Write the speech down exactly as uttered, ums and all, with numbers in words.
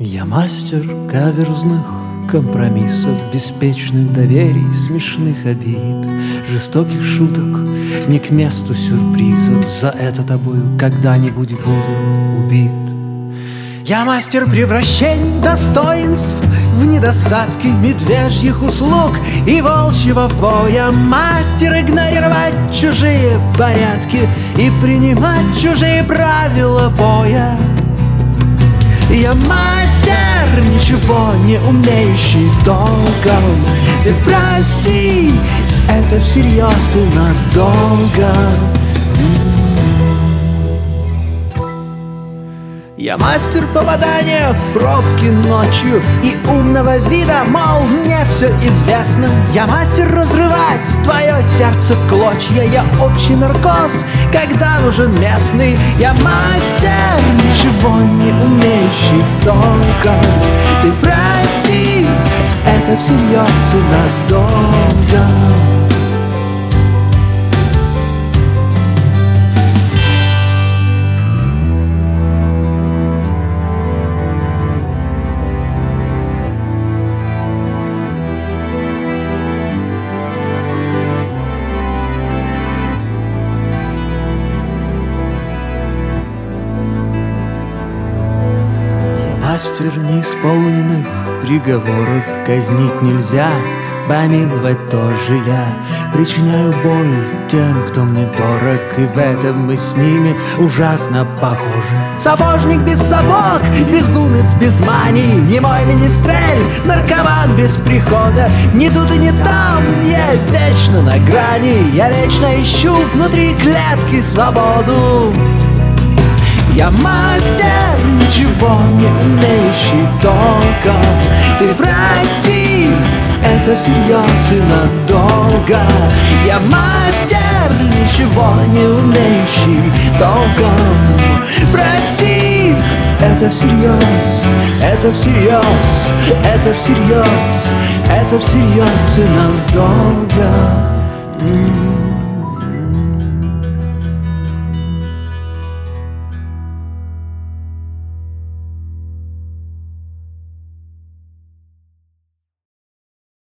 Я мастер каверзных компромиссов, беспечных доверий, смешных обид, жестоких шуток, не к месту сюрпризов. За это тобою когда-нибудь буду убит. Я мастер превращений достоинств в недостатки, медвежьих услуг и волчьего воя. Мастер игнорировать чужие порядки и принимать чужие правила боя. Я мастер, ничего не умеющий толком. Ты прости, это всерьез и надолго. Я мастер попадания в пробки ночью и умного вида, мол, мне все известно. Я мастер разрывать твое сердце в клочья. Я общий наркоз, когда нужен местный. Я мастер, ничего не умеющий толком. Ты прости, это всерьез и надолго. Мастер неисполненных приговоров, казнить нельзя, помиловать тоже я. Причиняю боль тем, кто мне дорог, и в этом мы с ними ужасно похожи. Сапожник без сапог, безумец без мании, немой министрель, наркоман без прихода. Ни тут и не там, я вечно на грани, я вечно ищу внутри клетки свободу. Я мастер, ничего не умеющий толком. Ты прости, это всерьез и надолго. Я мастер, ничего не умеющий толком. Прости, это всерьез, это всерьез, это всерьез, это всерьез и надолго.